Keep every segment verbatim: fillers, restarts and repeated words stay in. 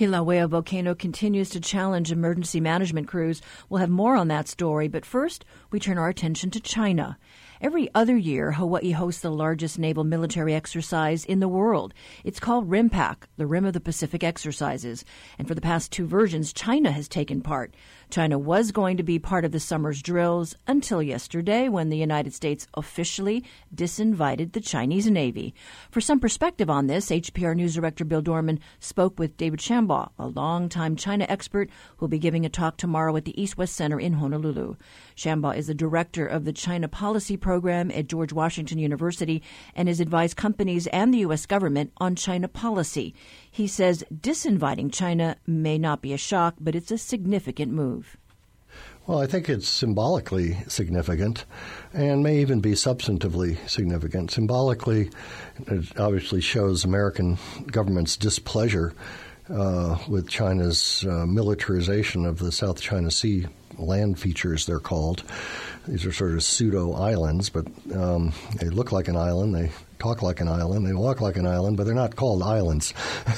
Kilauea volcano continues to challenge emergency management crews. We'll have more on that story, but first we turn our attention to China. Every other year, Hawaii hosts the largest naval military exercise in the world. It's called RIMPAC, the Rim of the Pacific Exercises. And for the past two versions, China has taken part. China was going to be part of the summer's drills until yesterday when the United States officially disinvited the Chinese Navy. For some perspective on this, H P R News Director Bill Dorman spoke with David Shambaugh, a longtime China expert who will be giving a talk tomorrow at the East-West Center in Honolulu. Shambaugh is the director of the China Policy Program at George Washington University and has advised companies and the U S government on China policy. He says disinviting China may not be a shock, but it's a significant move. Well, I think it's symbolically significant and may even be substantively significant. Symbolically, it obviously shows American government's displeasure uh, with China's uh, militarization of the South China Sea land features, they're called. These are sort of pseudo-islands, but um, they look like an island. They talk like an island. They walk like an island, but they're not called islands.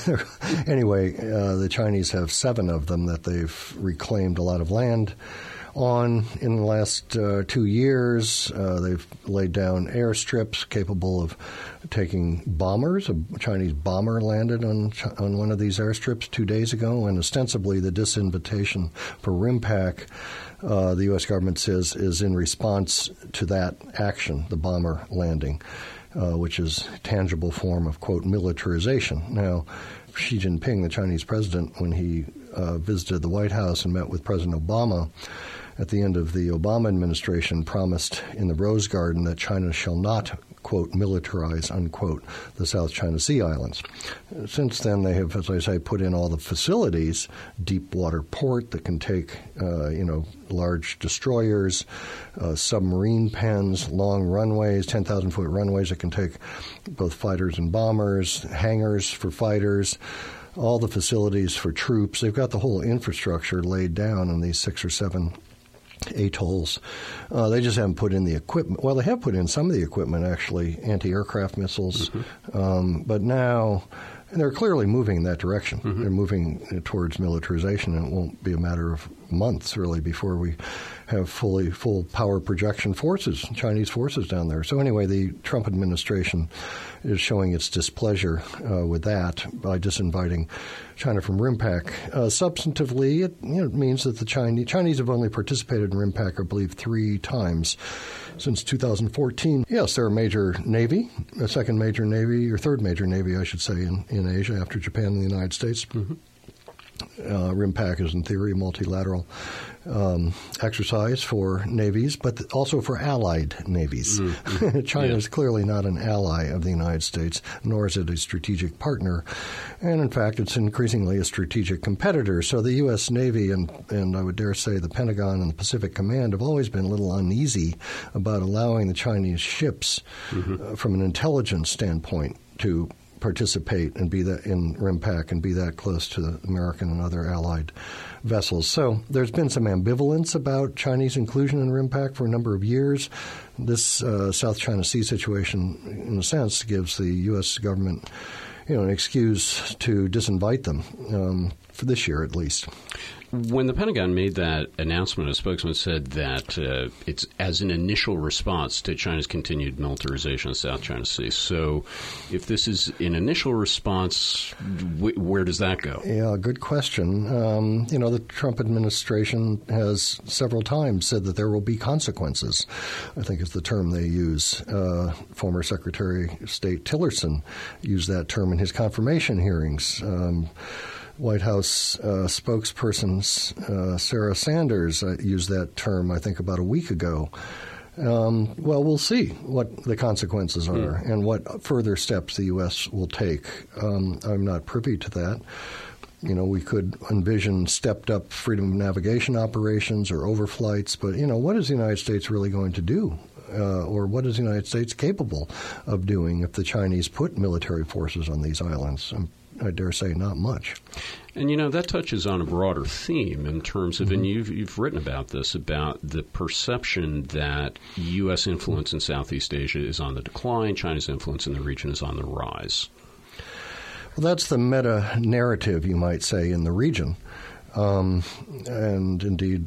Anyway, uh, the Chinese have seven of them that they've reclaimed a lot of land on in the last uh, two years. Uh, they've laid down airstrips capable of taking bombers. A Chinese bomber landed on on one of these airstrips two days ago, and ostensibly the disinvitation for RIMPAC, uh, the U S government says, is in response to that action, the bomber landing, uh, which is a tangible form of, quote, militarization. Now, Xi Jinping, the Chinese president, when he uh, visited the White House and met with President Obama, at the end of the Obama administration, promised in the Rose Garden that China shall not, quote, militarize, unquote, the South China Sea islands. Since then, they have, as I say, put in all the facilities, deep water port that can take, uh, you know, large destroyers, uh, submarine pens, long runways, ten thousand foot runways that can take both fighters and bombers, hangars for fighters, all the facilities for troops. They've got the whole infrastructure laid down in these six or seven atolls. Uh, they just haven't put in the equipment. Well, they have put in some of the equipment, actually, anti-aircraft missiles. Mm-hmm. Um, but now they're clearly moving in that direction. Mm-hmm. They're moving towards militarization, and it won't be a matter of months, really, before we have fully full power projection forces, Chinese forces down there. So anyway, the Trump administration is showing its displeasure uh, with that by disinviting China from RIMPAC. Uh, substantively, it, you know, it means that the Chinese, Chinese have only participated in RIMPAC, I believe, three times since two thousand fourteen. Yes, they're a major navy, a second major navy, or third major navy, I should say, in, in Asia after Japan and the United States. Mm-hmm. Uh, RIMPAC is, in theory, a multilateral um, exercise for navies, but also for allied navies. Mm-hmm. China yeah. is clearly not an ally of the United States, nor is it a strategic partner. And, in fact, it's increasingly a strategic competitor. So the U S. Navy and, and I would dare say the Pentagon and the Pacific Command have always been a little uneasy about allowing the Chinese ships, mm-hmm. uh, from an intelligence standpoint, to participate and be that in RIMPAC and be that close to the American and other allied vessels. So there's been some ambivalence about Chinese inclusion in RIMPAC for a number of years. This uh, South China Sea situation, in a sense, gives the U S government, you know, an excuse to disinvite them, um, for this year at least. When the Pentagon made that announcement, a spokesman said that uh, it's as an initial response to China's continued militarization of the South China Sea. So if this is an initial response, wh- where does that go? Yeah, good question. Um, you know, the Trump administration has several times said that there will be consequences, I think is the term they use. Uh, former Secretary of State Tillerson used that term in his confirmation hearings. Um, White House uh, spokesperson uh, Sarah Sanders uh, used that term, I think, about a week ago. Um, well, we'll see what the consequences are mm. and what further steps the U S will take. Um, I'm not privy to that. You know, we could envision stepped-up freedom of navigation operations or overflights, but, you know, what is the United States really going to do? Uh, or what is the United States capable of doing if the Chinese put military forces on these islands? Um, I dare say not much. And, you know, that touches on a broader theme in terms of, mm-hmm. and you've, you've written about this, about the perception that U S influence in Southeast Asia is on the decline, China's influence in the region is on the rise. Well, that's the meta-narrative, you might say, in the region. Um, and indeed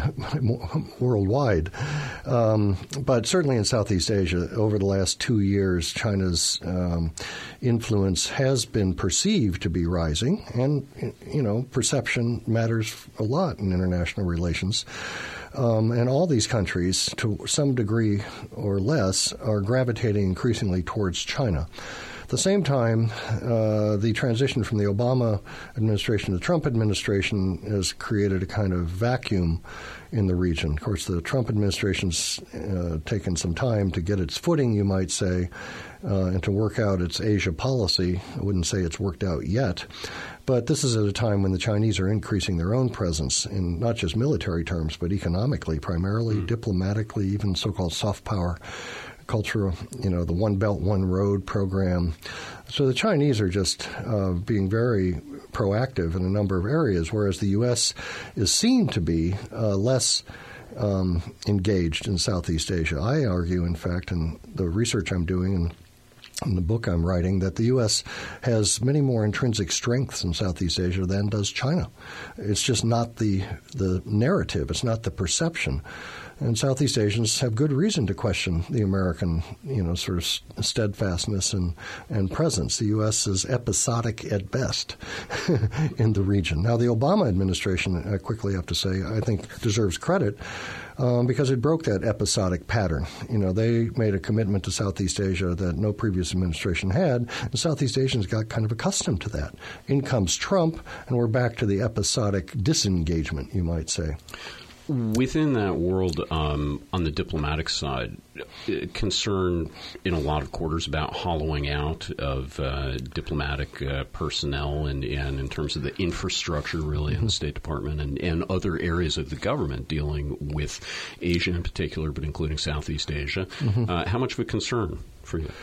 worldwide. Um, but certainly in Southeast Asia, over the last two years, China's um, influence has been perceived to be rising. And, you know, perception matters a lot in international relations. Um, and all these countries, to some degree or less, are gravitating increasingly towards China. At the same time, uh, the transition from the Obama administration to the Trump administration has created a kind of vacuum in the region. Of course, the Trump administration's uh, taken some time to get its footing, you might say, uh, and to work out its Asia policy. I wouldn't say it's worked out yet. But this is at a time when the Chinese are increasing their own presence in not just military terms, but economically, primarily, mm. diplomatically, even so-called soft power culture, you know, the One Belt, One Road program. So the Chinese are just uh, being very proactive in a number of areas, whereas the U S is seen to be uh, less um, engaged in Southeast Asia. I argue, in fact, in the research I'm doing and in the book I'm writing, that the U S has many more intrinsic strengths in Southeast Asia than does China. It's just not the the narrative. It's not the perception. And Southeast Asians have good reason to question the American, you know, sort of steadfastness and, and presence. The U S is episodic at best in the region. Now, the Obama administration, I quickly have to say, I think deserves credit um, because it broke that episodic pattern. You know, they made a commitment to Southeast Asia that no previous administration had, and Southeast Asians got kind of accustomed to that. In comes Trump, and we're back to the episodic disengagement, you might say. Within that world, um, on the diplomatic side, concern in a lot of quarters about hollowing out of uh, diplomatic uh, personnel and, and in terms of the infrastructure really mm-hmm. in the State Department and, and other areas of the government dealing with Asia in particular, but including Southeast Asia. Mm-hmm. Uh, how much of a concern for you?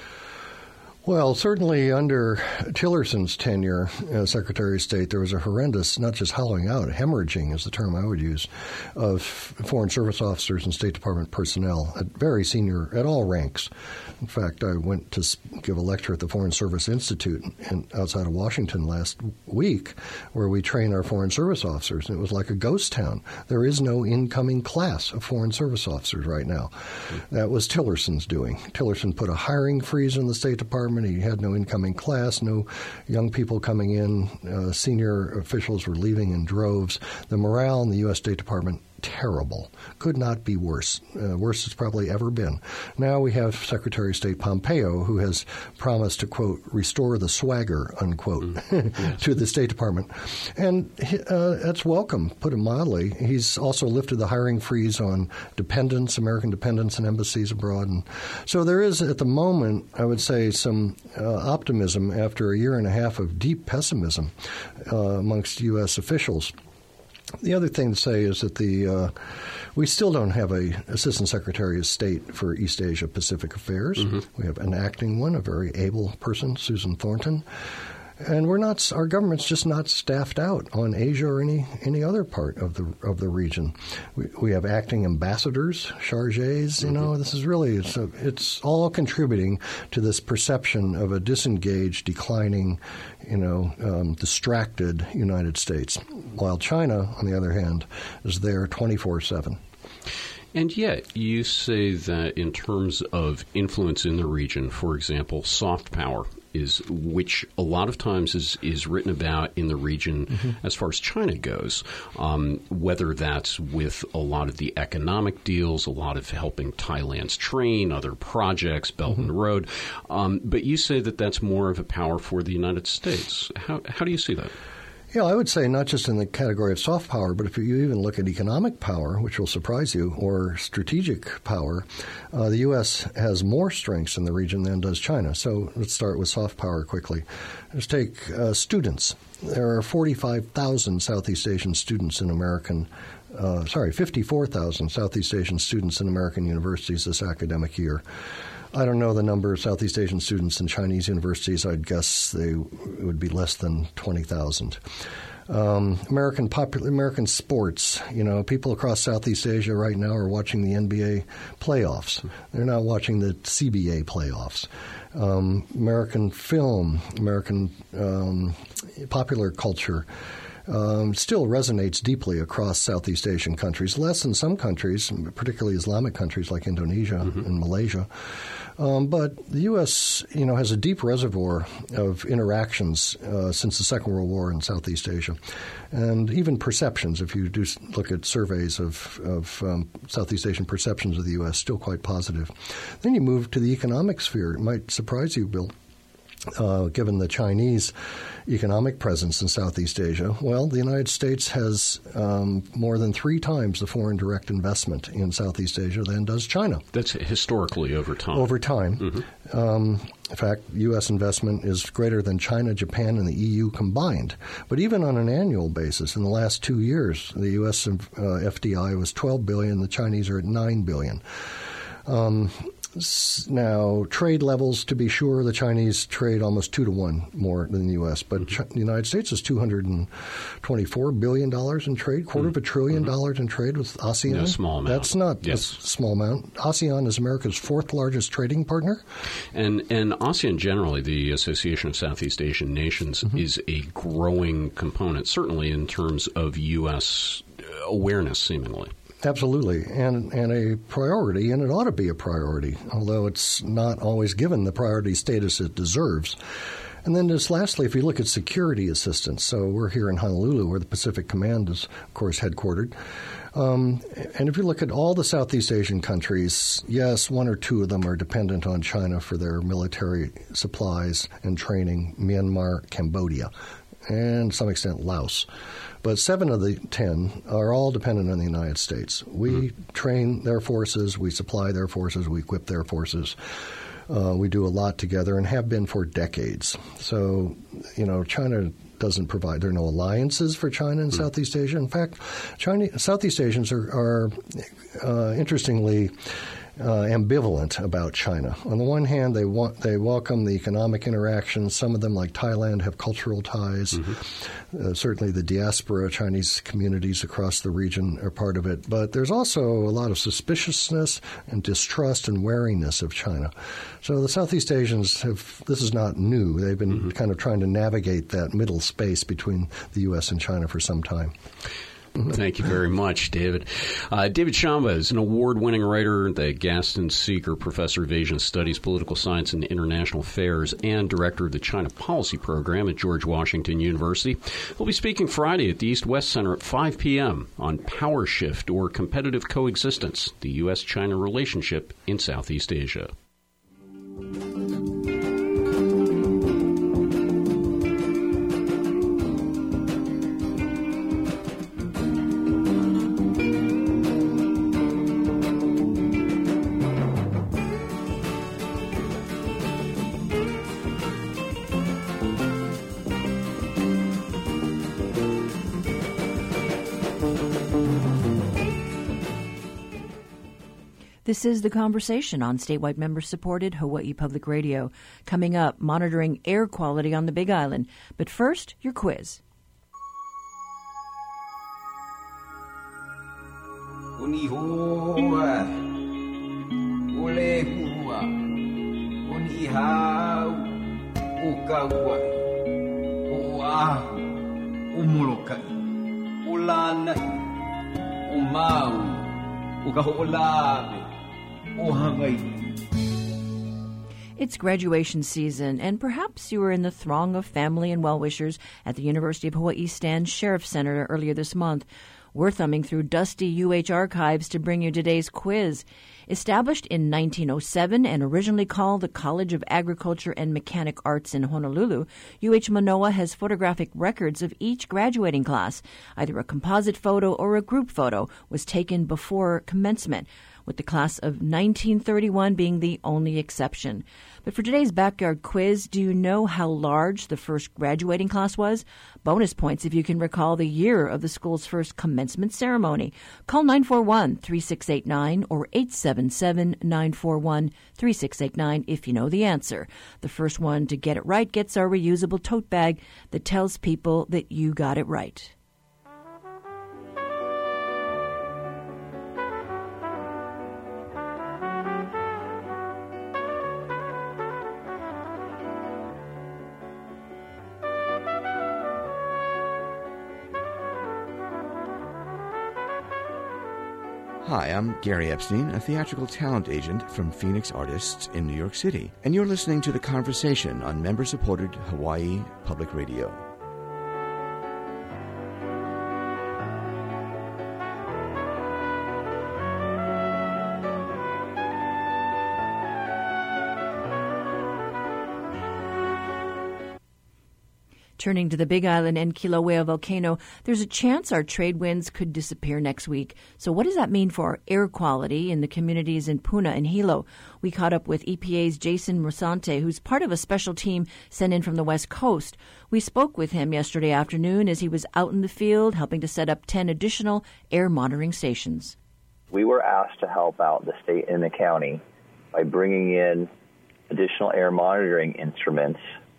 Well, certainly under Tillerson's tenure as Secretary of State, there was a horrendous, not just hollowing out, hemorrhaging is the term I would use, of Foreign Service officers and State Department personnel at very senior, at all ranks. In fact, I went to give a lecture at the Foreign Service Institute in, outside of Washington last week where we train our Foreign Service officers, and it was like a ghost town. There is no incoming class of Foreign Service officers right now. That was Tillerson's doing. Tillerson put a hiring freeze in the State Department. He had no incoming class, no young people coming in. Uh, senior officials were leaving in droves. The morale in the U S. State Department, terrible. Could not be worse. Uh, worse it's probably ever been. Now we have Secretary of State Pompeo, who has promised to, quote, restore the swagger, unquote, mm, yes. to the State Department. And uh, that's welcome, put it mildly. He's also lifted the hiring freeze on dependents, American dependents and embassies abroad. And so there is, at the moment, I would say, some uh, optimism after a year and a half of deep pessimism uh, amongst U S officials. The other thing to say is that the uh, we still don't have a Assistant Secretary of State for East Asia Pacific Affairs. Mm-hmm. We have an acting one, a very able person, Susan Thornton. And we're not. Our government's just not staffed out on Asia or any any other part of the of the region. We, we have acting ambassadors, chargés. You mm-hmm. know, this is really it's, a, it's all contributing to this perception of a disengaged, declining, you know, um, distracted United States, while China, on the other hand, is there twenty-four seven. And yet, you say that in terms of influence in the region, for example, soft power is, which a lot of times is, is written about in the region mm-hmm. as far as China goes, um, whether that's with a lot of the economic deals, a lot of helping Thailand's train, other projects, Belt mm-hmm. and Road. Um, but you say that that's more of a power for the United States. How, how do you see that? Yeah, I would say not just in the category of soft power, but if you even look at economic power, which will surprise you, or strategic power, uh, the U S has more strengths in the region than does China. So let's start with soft power quickly. Let's take uh, students. There are forty-five thousand Southeast Asian students in American uh, sorry, fifty-four thousand Southeast Asian students in American universities this academic year. I don't know the number of Southeast Asian students in Chinese universities. I'd guess they would be less than twenty thousand. Um, American popular American sports. You know, people across Southeast Asia right now are watching the N B A playoffs. They're not watching the C B A playoffs. Um, American film, American um, popular culture um, still resonates deeply across Southeast Asian countries, less in some countries, particularly Islamic countries like Indonesia mm-hmm. and Malaysia. Um, but the U S, you know, has a deep reservoir of interactions uh, since the Second World War in Southeast Asia, and even perceptions. If you do look at surveys of, of um, Southeast Asian perceptions of the U S, still quite positive. Then you move to the economic sphere. It might surprise you, Bill. Uh, given the Chinese economic presence in Southeast Asia, well, the United States has um, more than three times the foreign direct investment in Southeast Asia than does China. That's historically over time. Over time. Mm-hmm. Um, in fact, U S investment is greater than China, Japan, and the E U combined. But even on an annual basis, in the last two years, the U S uh, F D I was twelve billion dollars. The Chinese are at nine billion dollars. Um, Now, trade levels, to be sure, the Chinese trade almost two to one more than the U S, but mm-hmm. the United States is two hundred twenty-four billion dollars in trade, quarter mm-hmm. of a trillion dollars in trade with ASEAN. No small amount. That's not yes. a small amount. ASEAN is America's fourth largest trading partner. And and ASEAN generally, the Association of Southeast Asian Nations, mm-hmm. is a growing component, certainly in terms of U S awareness, seemingly. Absolutely, and and a priority, and it ought to be a priority, although it's not always given the priority status it deserves. And then just lastly, if you look at security assistance, so we're here in Honolulu, where the Pacific Command is, of course, headquartered. Um, and if you look at all the Southeast Asian countries, yes, one or two of them are dependent on China for their military supplies and training, Myanmar, Cambodia, and to some extent Laos. But seven of the ten are all dependent on the United States. We mm-hmm. train their forces, we supply their forces, we equip their forces. Uh, we do a lot together and have been for decades. So, you know, China doesn't provide. There are no alliances for China in mm-hmm. Southeast Asia. In fact, China, Southeast Asians are, are uh, interestingly Uh, ambivalent about China. On the one hand, they want they welcome the economic interactions. Some of them, like Thailand, have cultural ties. Mm-hmm. Uh, certainly, the diaspora Chinese communities across the region are part of it. But there's also a lot of suspiciousness and distrust and wariness of China. So the Southeast Asians have. This is not new. They've been mm-hmm. kind of trying to navigate that middle space between the U S and China for some time. Thank you very much, David. Uh, David Shambaugh is an award-winning writer, the Gaston Seeker Professor of Asian Studies, Political Science, and International Affairs, and Director of the China Policy Program at George Washington University. He'll be speaking Friday at the East-West Center at five p.m. on Power Shift or Competitive Coexistence, the U S China relationship in Southeast Asia. This is The Conversation on statewide member-supported Hawaii Public Radio. Coming up, monitoring air quality on the Big Island. But first, your quiz. It's graduation season, and perhaps you were in the throng of family and well-wishers at the University of Hawaii Stan Sheriff Center earlier this month. We're thumbing through dusty U H archives to bring you today's quiz. Established in nineteen oh seven and originally called the College of Agriculture and Mechanic Arts in Honolulu, U H Manoa has photographic records of each graduating class. Either a composite photo or a group photo was taken before commencement. with the class of nineteen thirty-one being the only exception. But for today's Backyard Quiz, do you know how large the first graduating class was? Bonus points if you can recall the year of the school's first commencement ceremony. Call nine four one, three six eight nine or eight seven seven, nine four one, three six eight nine if you know the answer. The first one to get it right gets our reusable tote bag that tells people that you got it right. Hi, I'm Gary Epstein, a theatrical talent agent from Phoenix Artists in New York City, and you're listening to The Conversation on member-supported Hawaii Public Radio. Turning to the Big Island and Kilauea volcano, there's a chance our trade winds could disappear next week. So what does that mean for our air quality in the communities in Puna and Hilo? We caught up with E P A's Jason Musante, who's part of a special team sent in from the West Coast. We spoke with him yesterday afternoon as he was out in the field helping to set up ten additional air monitoring stations. We were asked to help out the state and the county by bringing in additional air monitoring instruments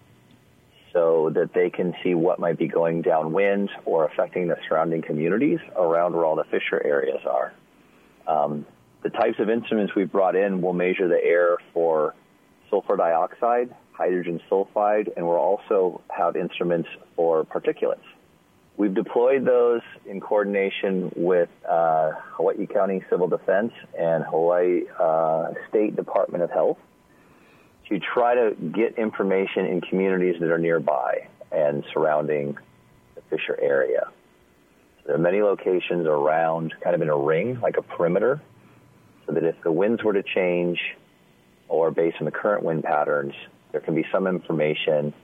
so that they can see what might be going downwind or affecting the surrounding communities around where all the fisher areas are. Um, the types of instruments we've brought in will measure the air for sulfur dioxide, hydrogen sulfide, and we'll also have instruments for particulates. We've deployed those in coordination with uh, Hawaii County Civil Defense and Hawaii uh, State Department of Health to try to get information in communities that are nearby and surrounding the Fisher area. So there are many locations around, kind of in a ring, like a perimeter, so that if the winds were to change or based on the current wind patterns, there can be some information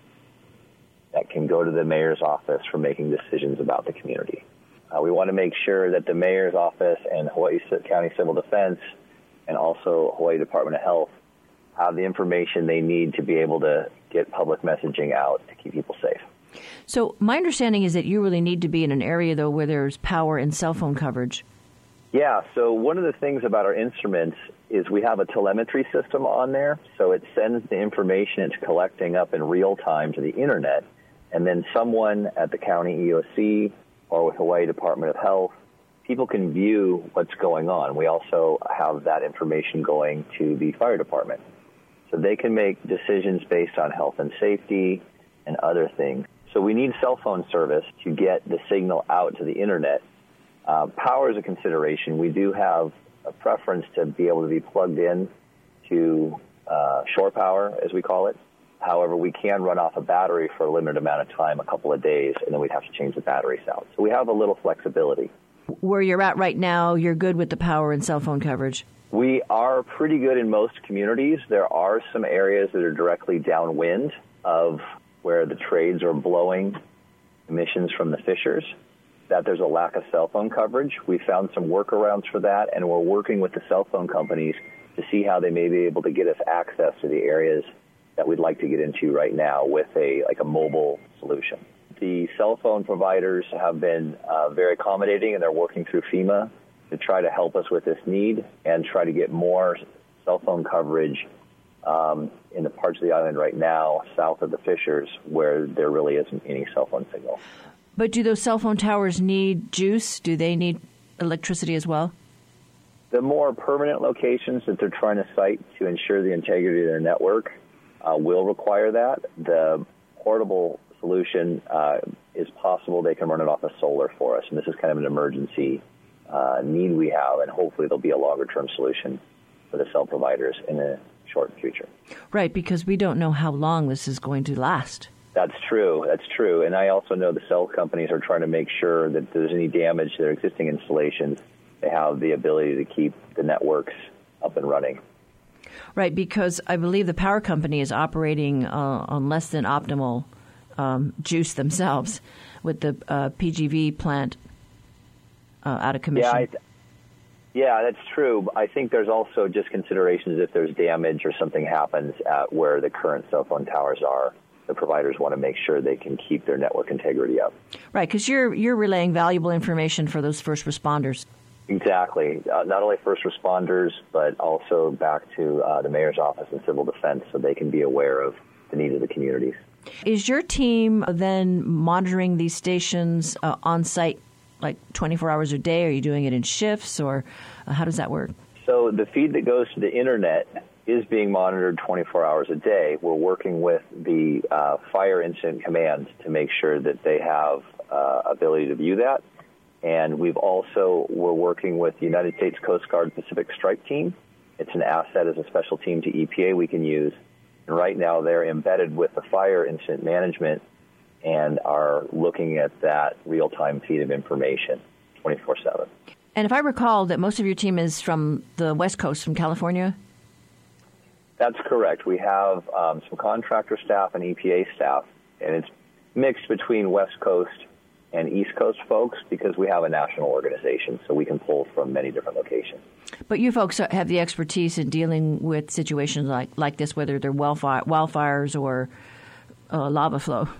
that can go to the mayor's office for making decisions about the community. Uh, we want to make sure that the mayor's office and Hawaii County Civil Defense and also Hawaii Department of Health have the information they need to be able to get public messaging out to keep people safe. So my understanding is that you really need to be in an area, though, where there's power and cell phone coverage. Yeah, so one of the things about our instruments is we have a telemetry system on there, so it sends the information it's collecting up in real time to the internet, and then someone at the county E O C or with Hawaii Department of Health, people can view what's going on. We also have that information going to the fire department. So they can make decisions based on health and safety and other things. So we need cell phone service to get the signal out to the internet. Uh, power is a consideration. We do have a preference to be able to be plugged in to uh, shore power, as we call it. However, we can run off a battery for a limited amount of time, a couple of days, and then we'd have to change the batteries out. So we have a little flexibility. Where you're at right now, you're good with the power and cell phone coverage? We are pretty good in most communities. There are some areas that are directly downwind of where the trades are blowing emissions from the fishers, that there's a lack of cell phone coverage. We found some workarounds for that, and we're working with the cell phone companies to see how they may be able to get us access to the areas that we'd like to get into right now with a like a mobile solution. The cell phone providers have been uh, very accommodating, and they're working through FEMA to try to help us with this need and try to get more cell phone coverage um, in the parts of the island right now south of the fishers where there really isn't any cell phone signal. But do those cell phone towers need juice? Do they need electricity as well? The more permanent locations that they're trying to site to ensure the integrity of their network uh, will require that. The portable solution uh, is possible they can run it off of solar for us, and this is kind of an emergency uh, need we have, and hopefully there'll be a longer-term solution for the cell providers in the short future. Right, because we don't know how long this is going to last. That's true. That's true. And I also know the cell companies are trying to make sure that if there's any damage to their existing installations, they have the ability to keep the networks up and running. Right, because I believe the power company is operating uh, on less than optimal um, juice themselves with the uh, P G V plant uh, out of commission. Yeah, I, Yeah, that's true. I think there's also just considerations if there's damage or something happens at where the current cell phone towers are. The providers want to make sure they can keep their network integrity up. Right, because you're you're relaying valuable information for those first responders. Exactly. Uh, not only first responders, but also back to uh, the mayor's office and civil defense so they can be aware of the needs of the communities. Is your team then monitoring these stations uh, on site like twenty-four hours a day? Are you doing it in shifts, or uh, how does that work? So the feed that goes to the internet is being monitored twenty-four hours a day. We're working with the uh, Fire Incident Command to make sure that they have uh, ability to view that. And we've also, we're working with the United States Coast Guard Pacific Strike Team. It's an asset as a special team to E P A we can use. And right now they're embedded with the Fire Incident Management and are looking at that real-time feed of information twenty-four seven. And if I recall that most of your team is from the West Coast, from California? That's correct. We have um, some contractor staff and E P A staff, and it's mixed between West Coast and East Coast folks because we have a national organization, so we can pull from many different locations. But you folks have the expertise in dealing with situations like, like this, whether they're wildfire, wildfires or uh, lava flow.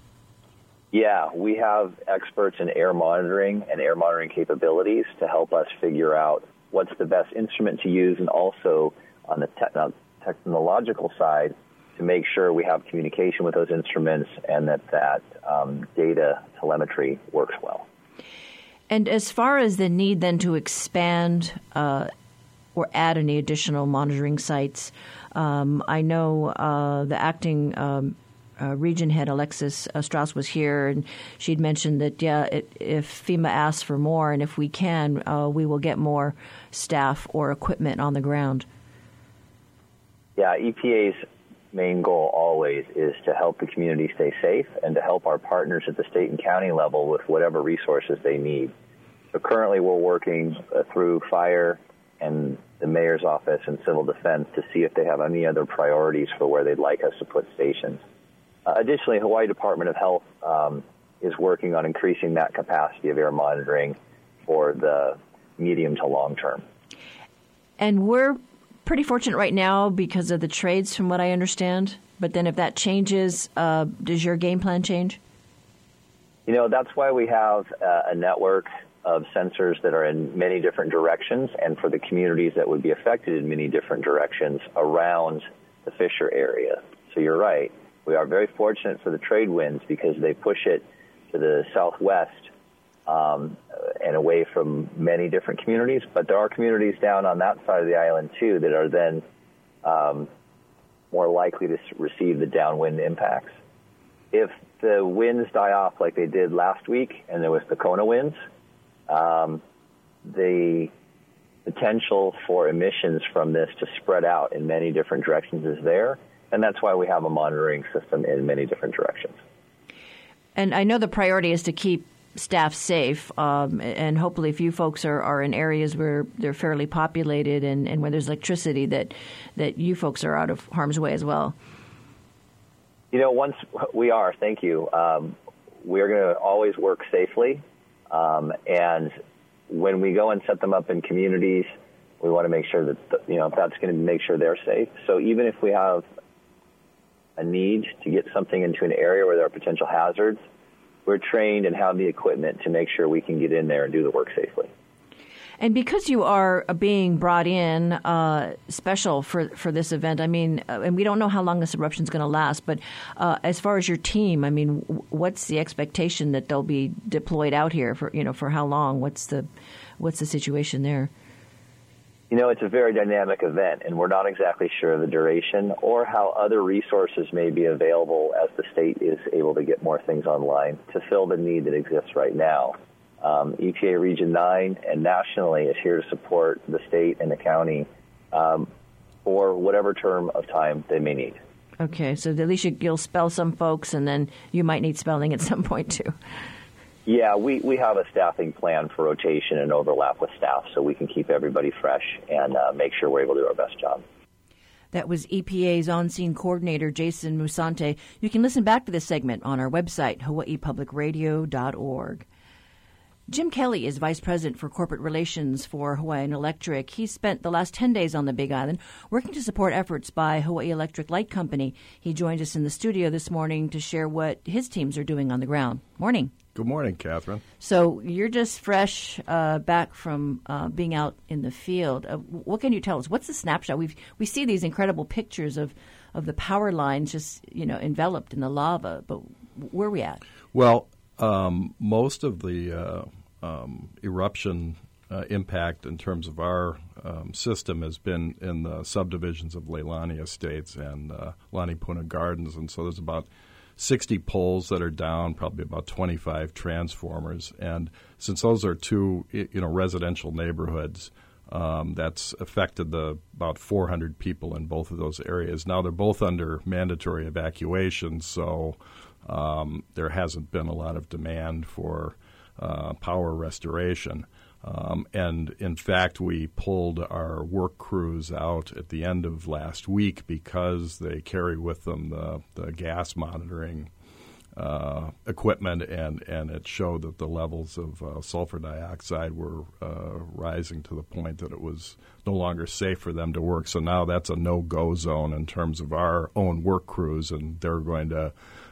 Yeah, we have experts in air monitoring and air monitoring capabilities to help us figure out what's the best instrument to use, and also on the techno- technological side to make sure we have communication with those instruments and that that um, data telemetry works well. And as far as the need then to expand uh, or add any additional monitoring sites, um, I know uh, the acting um, uh, region head, Alexis uh, Strauss, was here, and she'd mentioned that, yeah, it, if FEMA asks for more and if we can, uh, we will get more staff or equipment on the ground. Yeah, E P A's main goal always is to help the community stay safe and to help our partners at the state and county level with whatever resources they need. So currently we're working uh, through fire and the mayor's office and civil defense to see if they have any other priorities for where they'd like us to put stations. Uh, additionally, Hawaii Department of Health um, is working on increasing that capacity of air monitoring for the medium to long term. And we're pretty fortunate right now because of the trades, from what I understand. But then if that changes, uh, does your game plan change? You know, that's why we have uh, a network of sensors that are in many different directions, and for the communities that would be affected in many different directions around the Fisher area. So you're right. We are very fortunate for the trade winds because they push it to the southwest Um, and away from many different communities. But there are communities down on that side of the island, too, that are then um, more likely to receive the downwind impacts. If the winds die off like they did last week, and there was the Kona winds, um, the potential for emissions from this to spread out in many different directions is there, and that's why we have a monitoring system in many different directions. And I know the priority is to keep staff safe, um, and hopefully if you folks are, are in areas where they're fairly populated and, and where there's electricity, that that you folks are out of harm's way as well. You know, once we are, thank you, um, we're going to always work safely, um, and when we go and set them up in communities, we want to make sure that, the, you know, that's going to make sure they're safe. So even if we have a need to get something into an area where there are potential hazards, we're trained and have the equipment to make sure we can get in there and do the work safely. And because you are being brought in uh, special for, for this event, I mean, uh, and we don't know how long this eruption is going to last, but uh, as far as your team, I mean, what's the expectation that they'll be deployed out here for, you know, for how long? What's the what's the situation there? You know, it's a very dynamic event, and we're not exactly sure of the duration or how other resources may be available as the state is able to get more things online to fill the need that exists right now. Um, E P A Region nine and nationally is here to support the state and the county um, for whatever term of time they may need. Okay, so at least you'll spell some folks, and then you might need spelling at some point, too. Yeah, we, we have a staffing plan for rotation and overlap with staff so we can keep everybody fresh and uh, make sure we're able to do our best job. That was E P A's on-scene coordinator, Jason Musante. You can listen back to this segment on our website, hawaii public radio dot org. Jim Kelly is Vice President for Corporate Relations for Hawaiian Electric. He spent the last ten days on the Big Island working to support efforts by Hawaii Electric Light Company. He joined us in the studio this morning to share what his teams are doing on the ground. Morning. Good morning, Catherine. So you're just fresh uh, back from uh, being out in the field. Uh, what can you tell us? What's the snapshot? We we see these incredible pictures of, of the power lines just, you know, enveloped in the lava, but where are we at? Well, um, most of the uh, um, eruption uh, impact in terms of our um, system has been in the subdivisions of Leilani Estates and uh, Lanipuna Gardens, and so there's about sixty poles that are down, probably about twenty-five transformers. And since those are two, you know, residential neighborhoods, um, that's affected the about four hundred people in both of those areas. Now they're both under mandatory evacuation, so um, there hasn't been a lot of demand for uh, power restoration. Um, and in fact, we pulled our work crews out at the end of last week because they carry with them the, the gas monitoring uh, equipment, and, and it showed that the levels of uh, sulfur dioxide were uh, rising to the point that it was no longer safe for them to work. So now that's a no-go zone in terms of our own work crews, and they're going to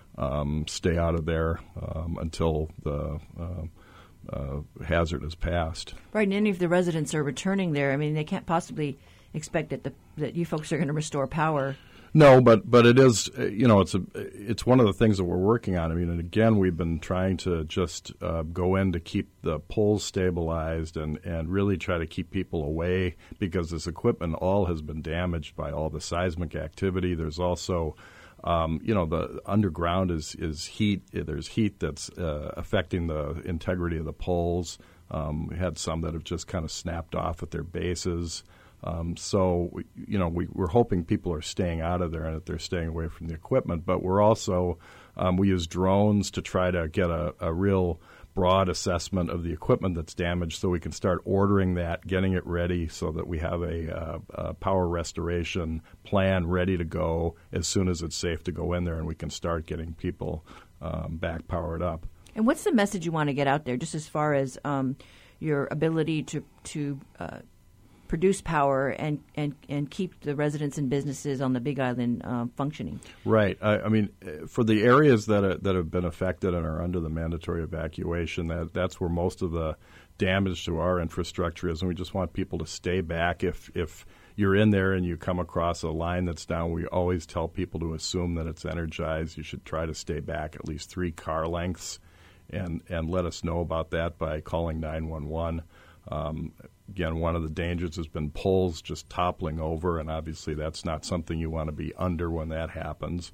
um, stay out of there um, until the uh, Uh, hazard is passed. Right, and any of the residents are returning there. I mean, they can't possibly expect that the, that you folks are going to restore power. No, but but it is, you know, it's a it's one of the things that we're working on. I mean, and again, we've been trying to just uh, go in to keep the poles stabilized and, and really try to keep people away, because this equipment all has been damaged by all the seismic activity. There's also Um, you know, the underground is, is heat. There's heat that's uh, affecting the integrity of the poles. Um, we had some that have just kind of snapped off at their bases. Um, so, we, you know, we, we're hoping people are staying out of there and that they're staying away from the equipment. But we're also, um, we use drones to try to get a, a real broad assessment of the equipment that's damaged, so we can start ordering that, getting it ready so that we have a, uh, a power restoration plan ready to go as soon as it's safe to go in there, and we can start getting people um, back powered up. And what's the message you want to get out there, just as far as um, your ability to to uh, produce power and, and, and keep the residents and businesses on the Big Island uh, functioning? Right. I, I mean, for the areas that are, that have been affected and are under the mandatory evacuation, that that's where most of the damage to our infrastructure is, and we just want people to stay back. If if you're in there and you come across a line that's down, we always tell people to assume that it's energized. You should try to stay back at least three car lengths, and, and let us know about that by calling nine one one. Um, again, one of the dangers has been poles just toppling over, and obviously that's not something you want to be under when that happens.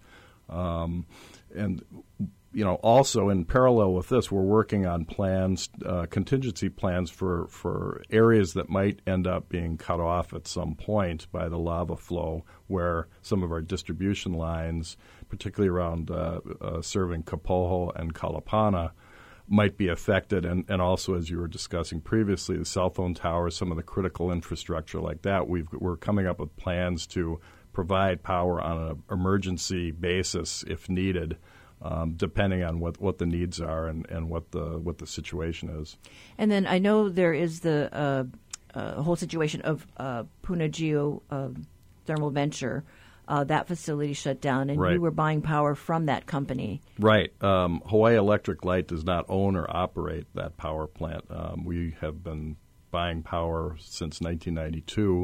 Um, and, you know, also in parallel with this, we're working on plans, uh, contingency plans for, for areas that might end up being cut off at some point by the lava flow, where some of our distribution lines, particularly around uh, uh, serving Kapoho and Kalapana, might be affected, and, and also, as you were discussing previously, the cell phone towers, some of the critical infrastructure like that. We've, we're coming up with plans to provide power on an emergency basis if needed, um, depending on what, what the needs are and, and what the what the situation is. And then I know there is the uh, uh, whole situation of uh, Puna Geo uh, Thermal Venture. Uh, that facility shut down, and right. You were buying power from that company. Right. Um, Hawaii Electric Light does not own or operate that power plant. Um, we have been buying power since nineteen ninety-two.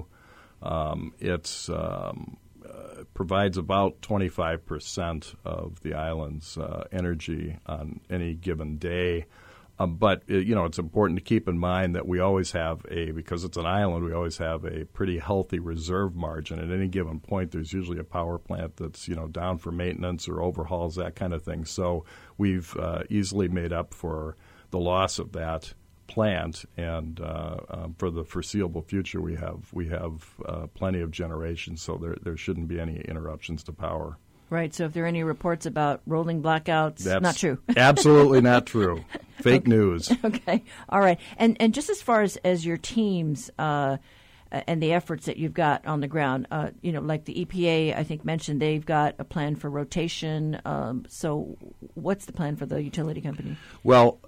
Um, it um, uh, provides about twenty-five percent of the island's uh, energy on any given day. Um, but, you know, it's important to keep in mind that we always have a, because it's an island, we always have a pretty healthy reserve margin. At any given point, there's usually a power plant that's, you know, down for maintenance or overhauls, that kind of thing. So we've uh, easily made up for the loss of that plant, and uh, um, for the foreseeable future, we have we have uh, plenty of generation, so there there shouldn't be any interruptions to power. Right. So if there are any reports about rolling blackouts, That's not true. Absolutely not true. Fake okay. news. Okay. All right. And and just as far as, as your teams uh, and the efforts that you've got on the ground, uh, you know, like the E P A, I think, mentioned they've got a plan for rotation. Um, so what's the plan for the utility company? Well,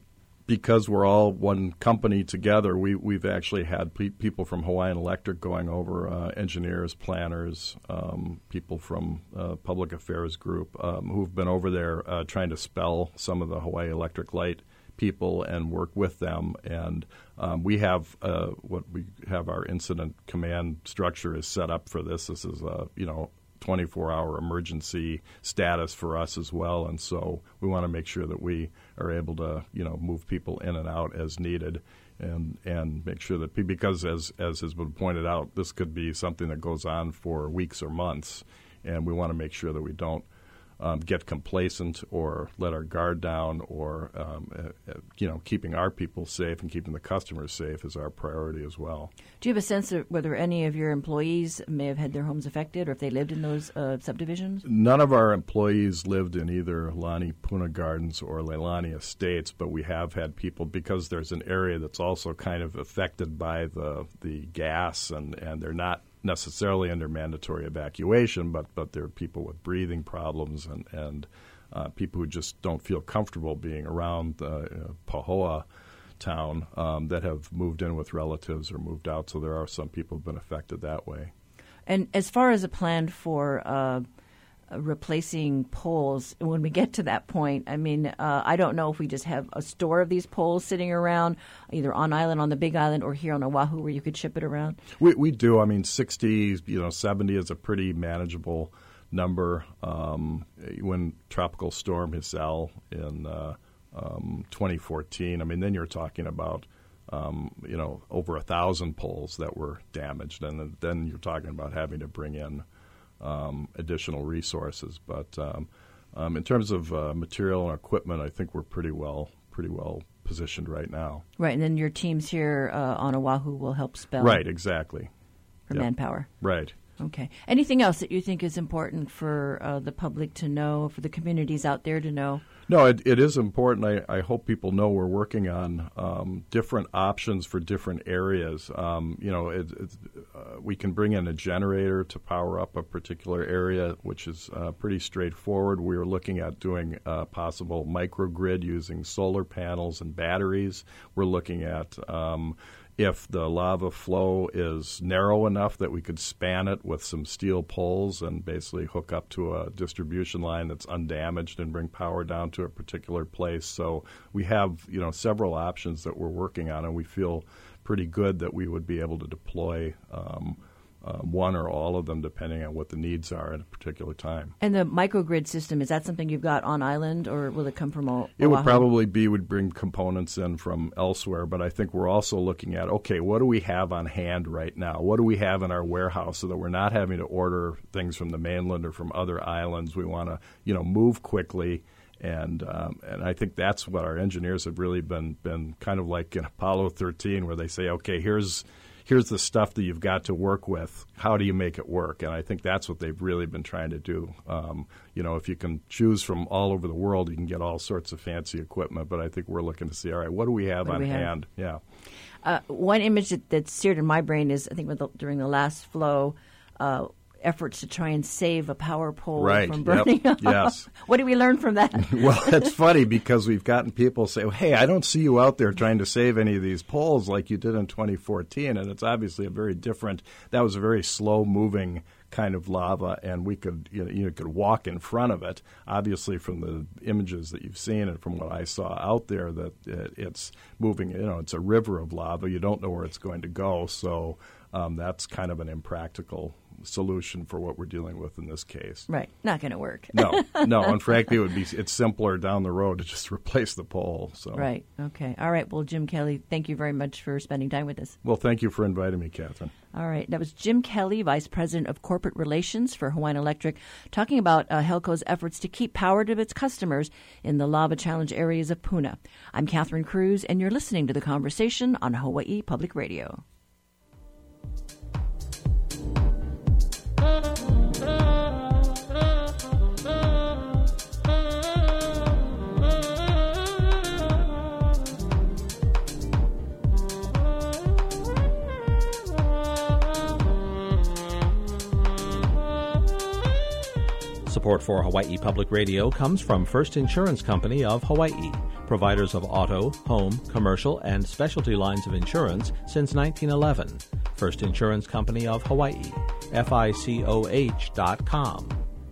because we're all one company together, we, we've actually had pe- people from Hawaiian Electric going over, uh, engineers, planners, um, people from uh, Public Affairs Group um, who've been over there uh, trying to spell some of the Hawaii Electric Light people and work with them. And um, we have uh, what we have our incident command structure is set up for this. This is a, you know, twenty-four hour emergency status for us as well, and so we want to make sure that we are able to, you know, move people in and out as needed, and and make sure that, because as as has been pointed out, this could be something that goes on for weeks or months, and we want to make sure that we don't um, get complacent or let our guard down, or um, uh, you know, keeping our people safe and keeping the customers safe is our priority as well. Do you have a sense of whether any of your employees may have had their homes affected, or if they lived in those uh, subdivisions? None of our employees lived in either Lani Puna Gardens or Leilani Estates, but we have had people, because there's an area that's also kind of affected by the the gas, and, and they're not necessarily under mandatory evacuation, but, but there are people with breathing problems and, and uh, people who just don't feel comfortable being around uh, Pahoa town um, that have moved in with relatives or moved out. So there are some people who have been affected that way. And as far as a plan for uh, replacing poles, when we get to that point, I mean, uh, I don't know if we just have a store of these poles sitting around, either on island, on the Big Island, or here on Oahu, where you could ship it around. We we do. I mean, sixty, you know, seventy is a pretty manageable number. Um, when Tropical Storm Hisel in uh, um, twenty fourteen, I mean, then you're talking about um, you know, over a thousand poles that were damaged, and then you're talking about having to bring in Um, additional resources, but um, um, in terms of uh, material and equipment, I think we're pretty well, pretty well positioned right now. Right, and then your teams here uh, on Oahu will help spell. Right, exactly. For yep. manpower. Right. Okay. Anything else that you think is important for uh, the public to know, for the communities out there to know? No, it, it is important. I, I hope people know we're working on um, different options for different areas. Um, you know, it, it, uh, we can bring in a generator to power up a particular area, which is uh, pretty straightforward. We are looking at doing a possible microgrid using solar panels and batteries. We're looking at um, if the lava flow is narrow enough that we could span it with some steel poles and basically hook up to a distribution line that's undamaged and bring power down to a particular place. So we have, you know, several options that we're working on, and we feel pretty good that we would be able to deploy um, uh, one or all of them depending on what the needs are at a particular time. And the microgrid system, is that something you've got on island, or will it come from Oahu? It would probably be, would bring components in from elsewhere, but I think we're also looking at, okay, what do we have on hand right now? What do we have in our warehouse so that we're not having to order things from the mainland or from other islands? We want to, you know, move quickly. And um, and I think that's what our engineers have really been been kind of like in Apollo thirteen, where they say, okay, here's here's the stuff that you've got to work with. How do you make it work? And I think that's what they've really been trying to do. Um, you know, if you can choose from all over the world, you can get all sorts of fancy equipment. But I think we're looking to see, all right, what do we have what on we hand? Have? Yeah. Uh, one image that, that seared in my brain is, I think, with the, during the last flow, uh, efforts to try and save a power pole right. from burning yep. up. Yes. What did we learn from that? Well, it's funny because we've gotten people say, well, hey, I don't see you out there trying to save any of these poles like you did in twenty fourteen. And it's obviously a very different, that was a very slow-moving kind of lava, and we could, you know, you could walk in front of it. Obviously, from the images that you've seen and from what I saw out there, that it, it's moving, you know, it's a river of lava. You don't know where it's going to go. So um, that's kind of an impractical solution for what we're dealing with in this case. Right. Not going to work. no, no. And frankly, it would be it's simpler down the road to just replace the pole. So. Right. Okay. All right. Well, Jim Kelly, thank you very much for spending time with us. Well, thank you for inviting me, Catherine. All right. That was Jim Kelly, Vice President of Corporate Relations for Hawaiian Electric, talking about uh, Helco's efforts to keep power to its customers in the lava challenge areas of Puna. I'm Catherine Cruz, and you're listening to The Conversation on Hawaii Public Radio. Support for Hawaii Public Radio comes from First Insurance Company of Hawaii, providers of auto, home, commercial, and specialty lines of insurance since nineteen eleven. First Insurance Company of Hawaii, F I C O H dot com.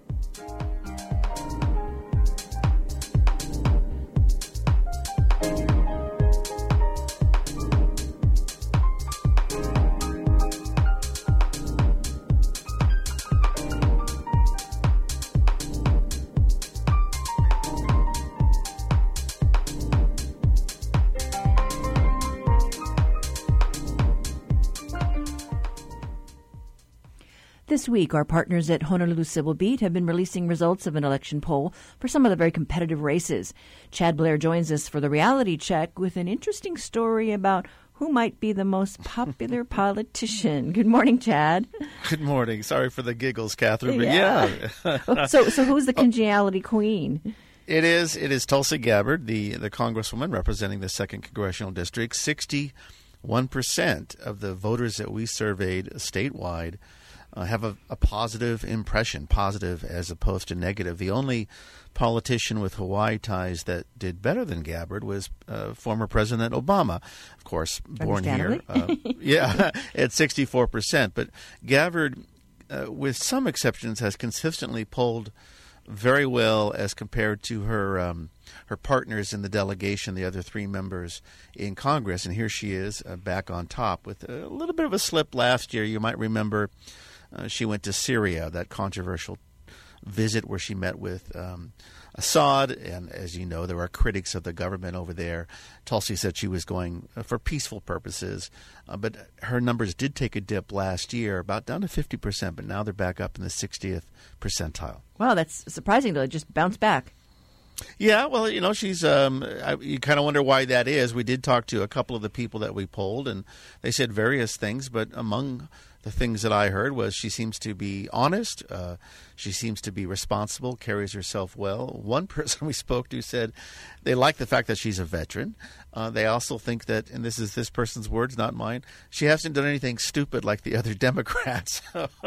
This week, our partners at Honolulu Civil Beat have been releasing results of an election poll for some of the very competitive races. Chad Blair joins us for the reality check with an interesting story about who might be the most popular politician. Good morning, Chad. Good morning. Sorry for the giggles, Catherine, but yeah. yeah. so, so who's the congeniality queen? It is. It is Tulsi Gabbard, the the congresswoman representing the second congressional district. Sixty-one percent of the voters that we surveyed statewide Uh, have a, a positive impression, positive as opposed to negative. The only politician with Hawaii ties that did better than Gabbard was uh, former President Obama, of course, born here. Uh, yeah, at sixty-four percent. But Gabbard, uh, with some exceptions, has consistently polled very well as compared to her um, her partners in the delegation, the other three members in Congress. And here she is uh, back on top with a little bit of a slip last year. You might remember Uh, she went to Syria, that controversial visit where she met with um, Assad. And as you know, there are critics of the government over there. Tulsi said she was going uh, for peaceful purposes. Uh, but her numbers did take a dip last year, about down to fifty percent. But now they're back up in the sixtieth percentile. Wow, that's surprising to just bounce back. Yeah, well, you know, she's. Um, I, you kind of wonder why that is. We did talk to a couple of the people that we polled, and they said various things. But among the things that I heard was she seems to be honest. Uh, she seems to be responsible, carries herself well. One person we spoke to said they like the fact that she's a veteran. Uh, they also think that, and this is this person's words, not mine, she hasn't done anything stupid like the other Democrats.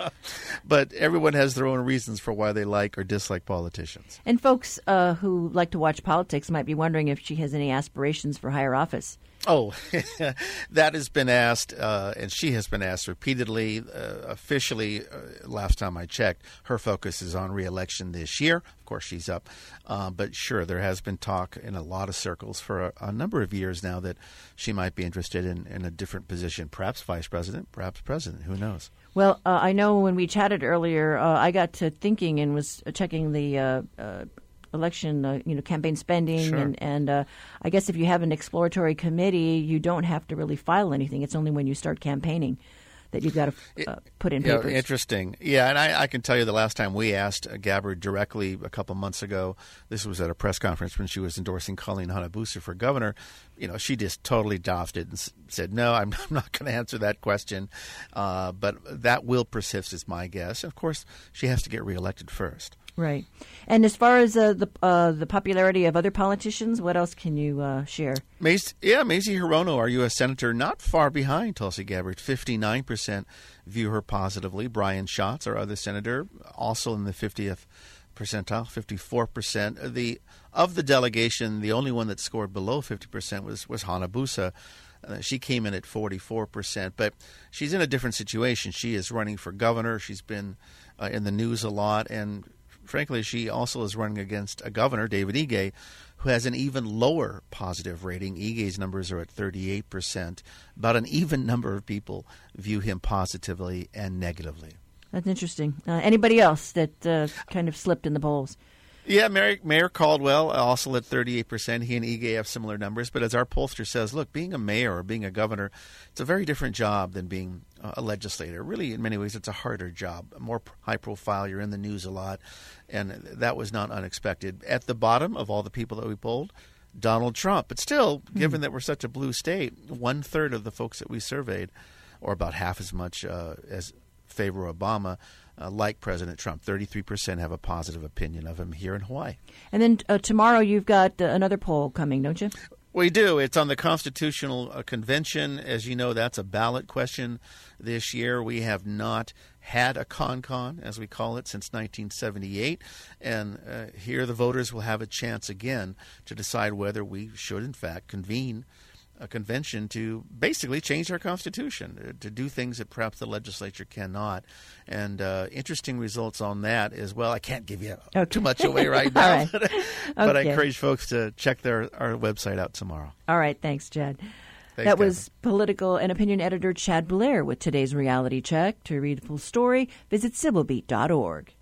But everyone has their own reasons for why they like or dislike politicians. And folks uh, who like to watch politics might be wondering if she has any aspirations for higher office. Oh, that has been asked, uh, and she has been asked repeatedly. Uh, officially, uh, last time I checked, her focus is on re-election this year. Of course, she's up. Uh, but sure, there has been talk in a lot of circles for a, a number of years now that she might be interested in, in a different position, perhaps vice president, perhaps president. Who knows? Well, uh, I know when we chatted earlier, uh, I got to thinking and was checking the uh, uh, election, uh, you know, campaign spending, Sure. and, and uh, I guess if you have an exploratory committee, you don't have to really file anything. It's only when you start campaigning that you've got to uh, put in yeah, papers. Interesting. Yeah, and I, I can tell you the last time we asked uh, Gabbard directly a couple months ago, this was at a press conference when she was endorsing Colleen Hanabusa for governor, you know, she just totally doffed it and s- said, no, I'm, I'm not going to answer that question. Uh, but that will persist is my guess. Of course, she has to get reelected first. Right. And as far as uh, the uh, the popularity of other politicians, what else can you uh, share? Macy, yeah, Mazie Hirono, our U S Senator, not far behind Tulsi Gabbard. fifty-nine percent view her positively. Brian Schatz, our other senator, also in the fiftieth percentile, fifty-four percent. The, of the delegation, the only one that scored below fifty percent was, was Hanabusa. Uh, she came in at forty-four percent, but she's in a different situation. She is running for governor. She's been uh, in the news a lot, and frankly, she also is running against a governor, David Ige, who has an even lower positive rating. Ige's numbers are at thirty-eight percent. About an even number of people view him positively and negatively. That's interesting. Uh, anybody else that uh, kind of slipped in the polls? Yeah, Mayor, Mayor Caldwell also at thirty-eight percent. He and Ige have similar numbers. But as our pollster says, look, being a mayor or being a governor, it's a very different job than being a legislator. Really, in many ways, it's a harder job, more high profile. You're in the news a lot. And that was not unexpected. At the bottom of all the people that we polled, Donald Trump. But still, mm-hmm. given that we're such a blue state, one third of the folks that we surveyed, or about half as much uh, as favor Obama, uh, like President Trump. thirty-three percent have a positive opinion of him here in Hawaii. And then uh, tomorrow you've got uh, another poll coming, don't you? We do. It's on the Constitutional uh, Convention. As you know, that's a ballot question this year. We have not had a con-con, as we call it, since nineteen seventy-eight. And uh, here the voters will have a chance again to decide whether we should, in fact, convene a convention to basically change our Constitution, to do things that perhaps the legislature cannot. And uh, interesting results on that as well. I can't give you okay. too much away right now, right. but, but okay. I encourage folks to check their our website out tomorrow. All right. Thanks, Chad. Thanks, that was Kevin. political and opinion editor Chad Blair with today's Reality Check. To read the full story, visit Civil Beat dot org.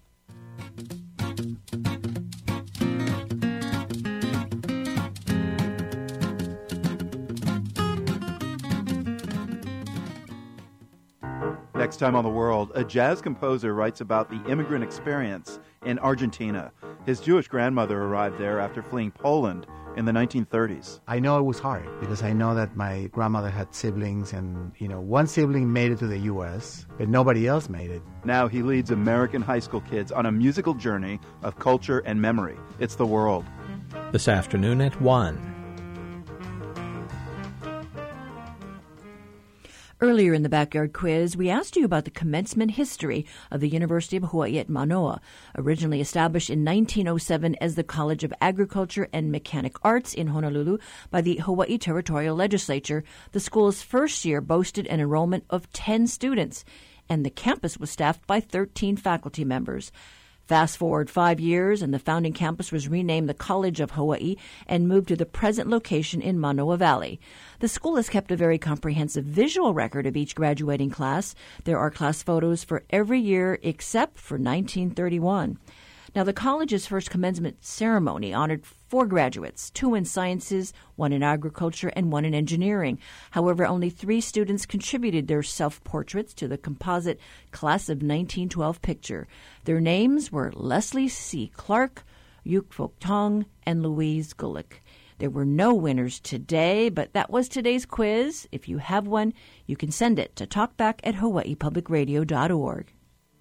Next time on The World, a jazz composer writes about the immigrant experience in Argentina. His Jewish grandmother arrived there after fleeing Poland in the nineteen thirties. I know it was hard because I know that my grandmother had siblings and, you know, one sibling made it to the U S, but nobody else made it. Now he leads American high school kids on a musical journey of culture and memory. It's The World. This afternoon at one. Earlier in the Backyard Quiz, we asked you about the commencement history of the University of Hawaii at Manoa. Originally established in nineteen oh seven as the College of Agriculture and Mechanic Arts in Honolulu by the Hawaii Territorial Legislature, the school's first year boasted an enrollment of ten students, and the campus was staffed by thirteen faculty members. Fast forward five years, and the founding campus was renamed the College of Hawaii and moved to the present location in Manoa Valley. The school has kept a very comprehensive visual record of each graduating class. There are class photos for every year except for nineteen thirty-one. Now, the college's first commencement ceremony honored four graduates, two in sciences, one in agriculture, and one in engineering. However, only three students contributed their self-portraits to the composite Class of nineteen twelve picture. Their names were Leslie C. Clark, Yuk Fok Tong, and Louise Gulick. There were no winners today, but that was today's quiz. If you have one, you can send it to talkback at hawaii public radio dot org.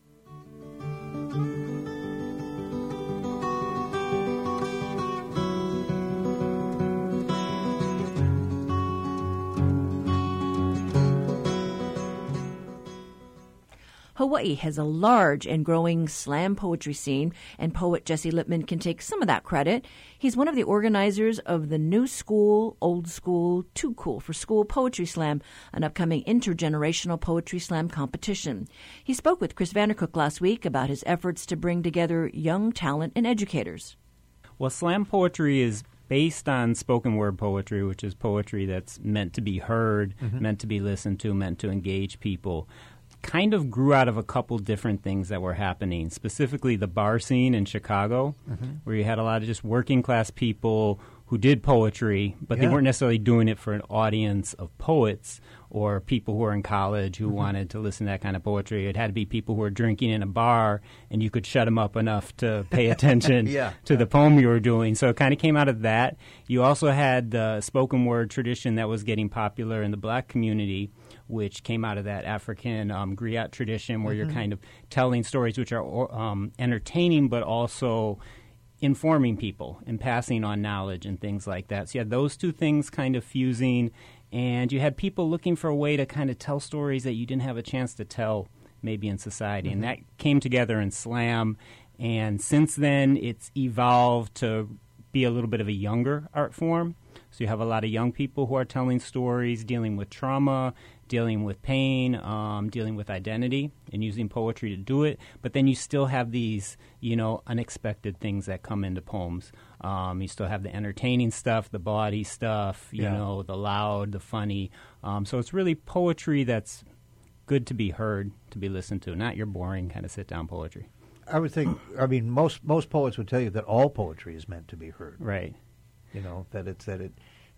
Hawaii has a large and growing slam poetry scene, and poet Jesse Lippman can take some of that credit. He's one of the organizers of the New School, Old School, Too Cool for School Poetry Slam, an upcoming intergenerational poetry slam competition. He spoke with Chris Vandercook last week about his efforts to bring together young talent and educators. Well, slam poetry is based on spoken word poetry, which is poetry that's meant to be heard, mm-hmm. meant to be listened to, meant to engage people. Kind of grew out of a couple different things that were happening, specifically the bar scene in Chicago, mm-hmm. where you had a lot of just working class people who did poetry, but yeah. they weren't necessarily doing it for an audience of poets or people who were in college who mm-hmm. wanted to listen to that kind of poetry. It had to be people who were drinking in a bar, and you could shut them up enough to pay attention yeah. to yeah. the poem you were doing. So it kind of came out of that. You also had the spoken word tradition that was getting popular in the black community, which came out of that African um, griot tradition where mm-hmm. you're kind of telling stories which are um, entertaining but also informing people and passing on knowledge and things like that. So you had those two things kind of fusing, and you had people looking for a way to kind of tell stories that you didn't have a chance to tell maybe in society. Mm-hmm. And that came together in slam, and since then it's evolved to be a little bit of a younger art form. So you have a lot of young people who are telling stories, dealing with trauma, dealing with pain, um, dealing with identity, and using poetry to do it. But then you still have these, you know, unexpected things that come into poems. Um, you still have the entertaining stuff, the bawdy stuff, you yeah. know, the loud, the funny. Um, so it's really poetry that's good to be heard, to be listened to, not your boring kind of sit-down poetry. I would think, I mean, most most poets would tell you that all poetry is meant to be heard. Right. You know, that it's that it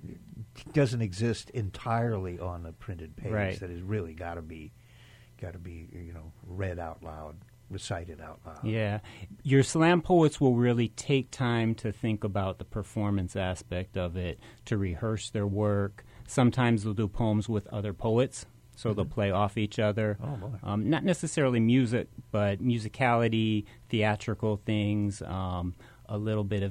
doesn't exist entirely on a printed page. Right. That has really got to be, got to be, you know, read out loud, recited out loud. Yeah, your slam poets will really take time to think about the performance aspect of it, to rehearse their work. Sometimes they'll do poems with other poets, so mm-hmm. they'll play off each other. Oh, boy. Um, not necessarily music, but musicality, theatrical things. Um, a little bit of that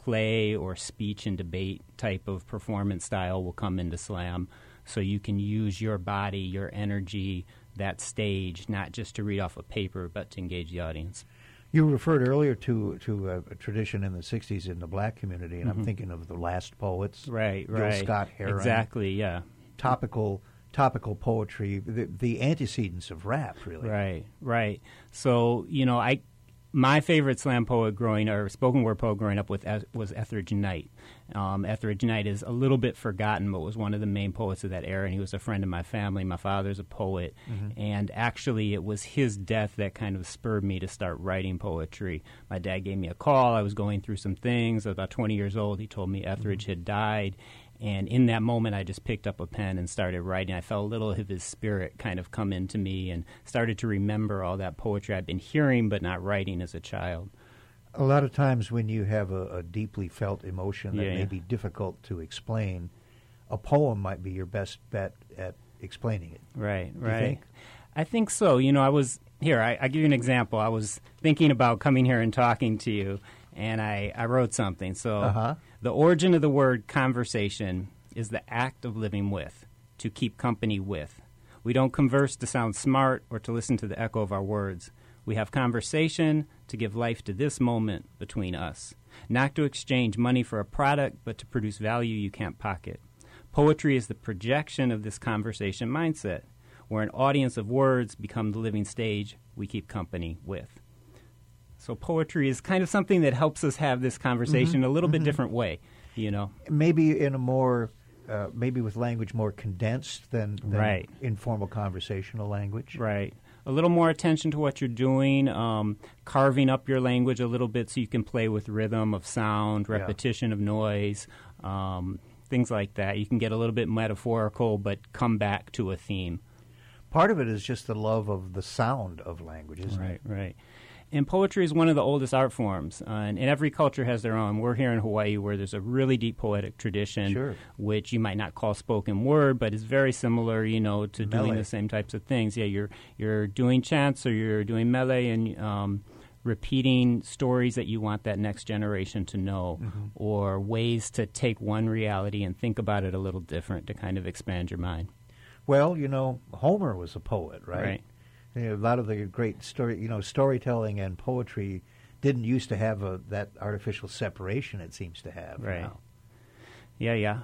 play or speech and debate type of performance style will come into slam. So you can use your body, your energy, that stage, not just to read off a paper, but to engage the audience. You referred earlier to to a, a tradition in the sixties in the black community, and mm-hmm. I'm thinking of the Last Poets. Right, Gil right. Scott Heron. Exactly, yeah. Topical topical poetry, the, the antecedents of rap, really. Right, right. So, you know, I my favorite slam poet growing, or spoken word poet growing up with was Etheridge Knight. Um, Etheridge Knight is a little bit forgotten, but was one of the main poets of that era, and he was a friend of my family. My father's a poet, mm-hmm. and actually it was his death that kind of spurred me to start writing poetry. My dad gave me a call. I was going through some things. I was about twenty years old. He told me Etheridge mm-hmm. had died. And in that moment, I just picked up a pen and started writing. I felt a little of his spirit kind of come into me and started to remember all that poetry I'd been hearing but not writing as a child. A lot of times when you have a, a deeply felt emotion that yeah, may yeah. be difficult to explain, a poem might be your best bet at explaining it. Right, Do right. you think? I think so. You know, I was, here, I, I'll give you an example. I was thinking about coming here and talking to you, and I, I wrote something. So uh-huh. the origin of the word conversation is the act of living with, to keep company with. We don't converse to sound smart or to listen to the echo of our words. We have conversation to give life to this moment between us, not to exchange money for a product, but to produce value you can't pocket. Poetry is the projection of this conversation mindset, where an audience of words become the living stage we keep company with. So poetry is kind of something that helps us have this conversation mm-hmm. a little mm-hmm. bit different way, you know. Maybe in a more, uh, maybe with language more condensed than, than right. informal conversational language. Right. A little more attention to what you're doing, um, carving up your language a little bit so you can play with rhythm of sound, repetition yeah. of noise, um, things like that. You can get a little bit metaphorical but come back to a theme. Part of it is just the love of the sound of language, isn't right, it? Right, right. And poetry is one of the oldest art forms, uh, and, and every culture has their own. We're here in Hawaii where there's a really deep poetic tradition, sure. which you might not call spoken word, but is very similar, you know, to Mele. doing the same types of things. Yeah, you're you're doing chants or you're doing mele and um, repeating stories that you want that next generation to know, mm-hmm. or ways to take one reality and think about it a little different to kind of expand your mind. Well, you know, Homer was a poet, right? Right. You know, a lot of the great story, you know, storytelling and poetry didn't used to have a, that artificial separation it seems to have right. now. Yeah, yeah.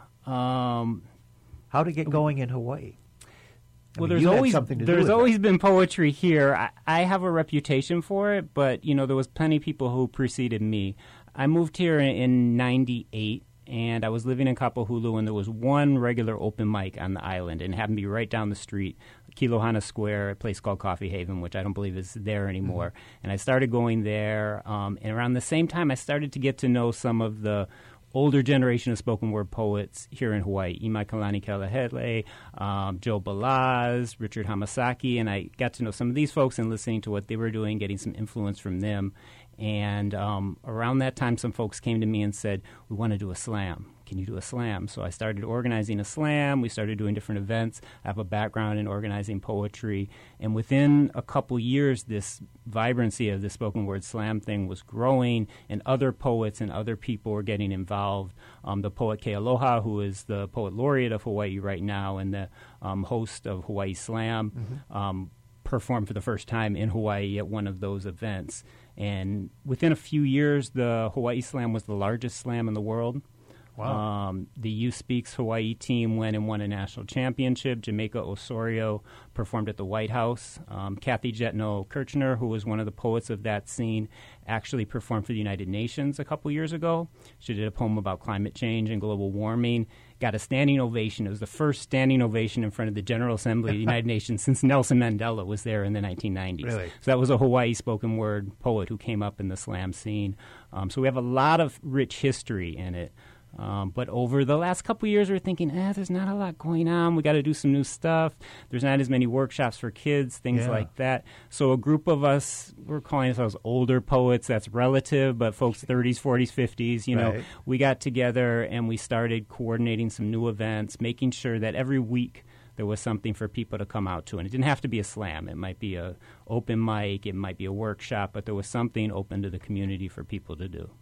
Um, How to get going in Hawaii? I well, mean, there's always something to there's do with always that. been poetry here. I, I have a reputation for it, but you know, there was plenty of people who preceded me. I moved here in, in ninety-eight. And I was living in Kapahulu, and there was one regular open mic on the island, and it happened to be right down the street, Kilohana Square, a place called Coffee Haven, which I don't believe is there anymore. Mm-hmm. And I started going there, um, and around the same time, I started to get to know some of the older generation of spoken word poets here in Hawaii, Imai Kalani Kalahele, um, Joe Balaz, Richard Hamasaki, and I got to know some of these folks and listening to what they were doing, getting some influence from them. And um, around that time, some folks came to me and said, we want to do a slam. Can you do a slam? So I started organizing a slam. We started doing different events. I have a background in organizing poetry. And within a couple years, this vibrancy of the spoken word slam thing was growing, and other poets and other people were getting involved. Um, the poet Kealoha, who is the poet laureate of Hawaii right now and the um, host of Hawaii Slam, mm-hmm. um, performed for the first time in Hawaii at one of those events. And within a few years, the Hawaii Slam was the largest slam in the world. Wow. Um, the You Speaks Hawaii team went and won a national championship. Jamaica Osorio performed at the White House. Um, Kathy Jetno Kirchner, who was one of the poets of that scene, actually performed for the United Nations a couple years ago. She did a poem about climate change and global warming. Got a standing ovation. It was the first standing ovation in front of the General Assembly of the United Nations since Nelson Mandela was there in the nineteen nineties. Really? So that was a Hawaii spoken word poet who came up in the slam scene. Um, so we have a lot of rich history in it. Um, but over the last couple of years, we're thinking, eh, there's not a lot going on. We got to do some new stuff. There's not as many workshops for kids, things Yeah. like that. So a group of us, we're calling ourselves older poets. That's relative, but folks thirties, forties, fifties, you know, Right. we got together and we started coordinating some new events, making sure that every week there was something for people to come out to. And it didn't have to be a slam. It might be a open mic. It might be a workshop, but there was something open to the community for people to do.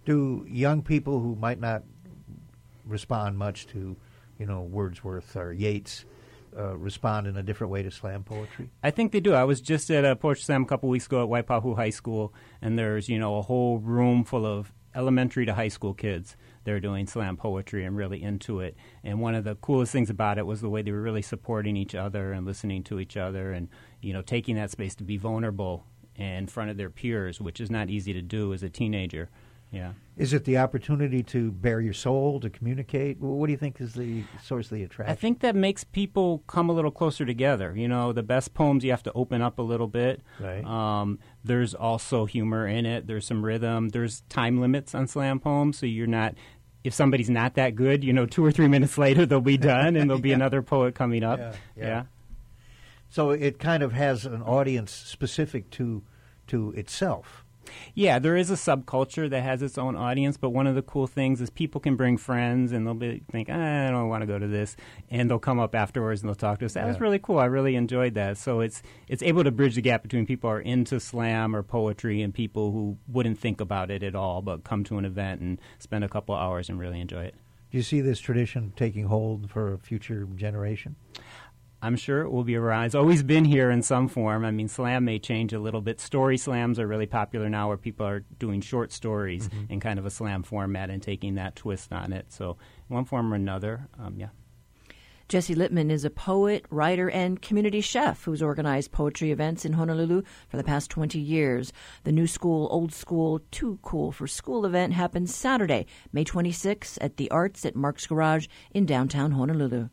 Do young people who might not respond much to, you know, Wordsworth or Yeats uh, respond in a different way to slam poetry? I think they do. I was just at a poetry slam a couple weeks ago at Waipahu High School, and there's, you know, a whole room full of elementary to high school kids. They're doing slam poetry and really into it. And one of the coolest things about it was the way they were really supporting each other and listening to each other and, you know, taking that space to be vulnerable in front of their peers, which is not easy to do as a teenager. Yeah. Is it the opportunity to bare your soul, to communicate? What do you think is the source of the attraction? I think that makes people come a little closer together. You know, the best poems, you have to open up a little bit. Right. Um, there's also humor in it. There's some rhythm. There's time limits on slam poems, so you're not, if somebody's not that good, you know, two or three minutes later they'll be done and there'll be yeah. another poet coming up. Yeah, yeah. yeah. So it kind of has an audience specific to to itself. Yeah, there is a subculture that has its own audience, but one of the cool things is people can bring friends and they'll be think, ah, I don't want to go to this, and they'll come up afterwards and they'll talk to us. That yeah. was really cool. I really enjoyed that. So it's it's able to bridge the gap between people who are into slam or poetry and people who wouldn't think about it at all, but come to an event and spend a couple hours and really enjoy it. Do you see this tradition taking hold for a future generation? I'm sure it will be around. It's always been here in some form. I mean, slam may change a little bit. Story slams are really popular now where people are doing short stories mm-hmm. in kind of a slam format and taking that twist on it. So in one form or another, um, yeah. Jesse Littman is a poet, writer, and community chef who's organized poetry events in Honolulu for the past twenty years. The New School, Old School, Too Cool for School event happens Saturday, May twenty-sixth at the Arts at Mark's Garage in downtown Honolulu.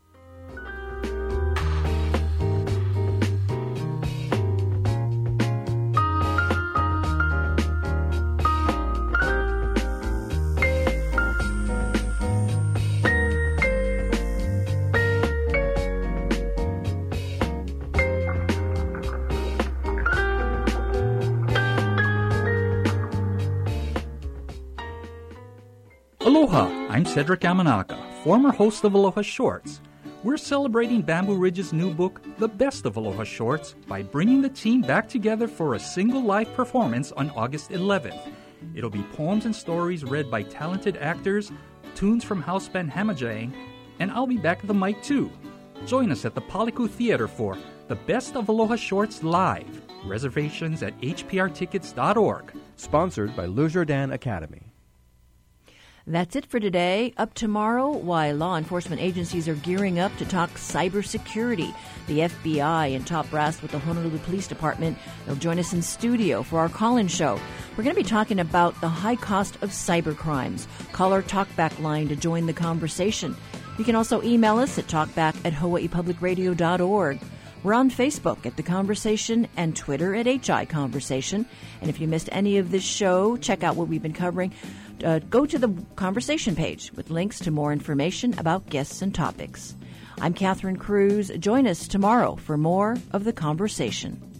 Aloha, I'm Cedric Yamanaka, former host of Aloha Shorts. We're celebrating Bamboo Ridge's new book, The Best of Aloha Shorts, by bringing the team back together for a single live performance on August eleventh. It'll be poems and stories read by talented actors, tunes from house band Hamajang, and I'll be back at the mic too. Join us at the Poliku Theater for The Best of Aloha Shorts Live. Reservations at h p r tickets dot org. Sponsored by Le Jardin Academy. That's it for today. Up tomorrow, why law enforcement agencies are gearing up to talk cybersecurity. The F B I and top brass with the Honolulu Police Department, they'll join us in studio for our call-in show. We're going to be talking about the high cost of cyber crimes. Call our talkback line to join the conversation. You can also email us at talkback at hawaii public radio dot org. We're on Facebook at The Conversation and Twitter at H I Conversation. And if you missed any of this show, check out what we've been covering. Uh, go to the Conversation page with links to more information about guests and topics. I'm Catherine Cruz. Join us tomorrow for more of The Conversation.